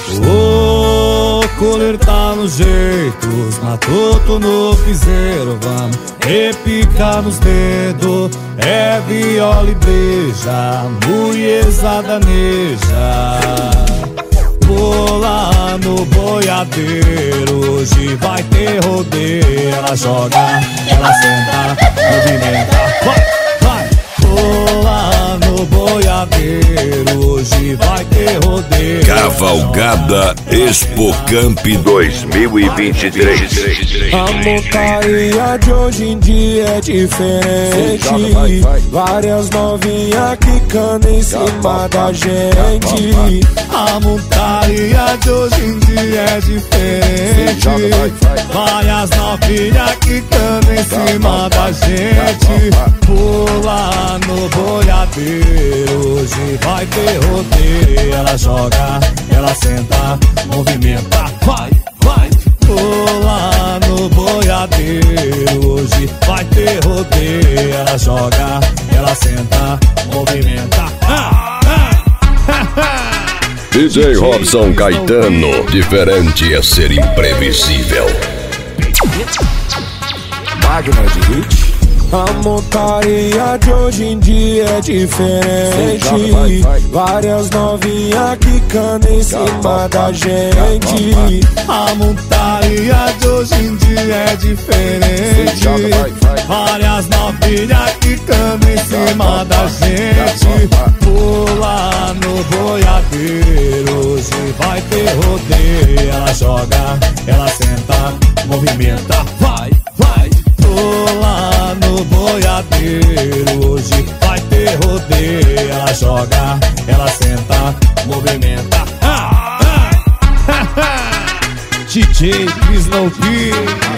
O coleiro tá nos jeitos, matuto no piseiro, vamos repicar nos dedos. É viola e beija, mulherzada neja. Vou lá no boiadeiro, hoje vai ter rodeio. Ela joga, ela senta, movimenta, vai, vai. Vou lá no boiadeiro, hoje vai ter rodeio. Cavalgada Expocamp 2023. A montaria de hoje em dia é diferente. Várias novinhas quicando em cima da gente. A montaria de hoje em dia é diferente. Várias novinhas quicando em cima da gente. Pula no boiadeiro, hoje vai ter rodeio. Ela joga, ela senta, movimenta, vai, vai. Pula no boiadeiro, hoje vai ter rodeio. Ela joga, ela senta, movimenta. DJ Robson Caetano, diferente é ser imprevisível. Máquina de hit. A montaria de hoje em dia é diferente. Várias novinhas quicando em cima da gente. A montaria de hoje em dia é diferente. Várias novinhas quicando em cima da gente. Pula no boiadeiro, hoje vai ter rodeio. Ela joga, ela senta, movimenta, vai, vai. Pula no boiadeiro, hoje vai ter rodeio. Ela joga, ela senta, movimenta. DJ Snoopy.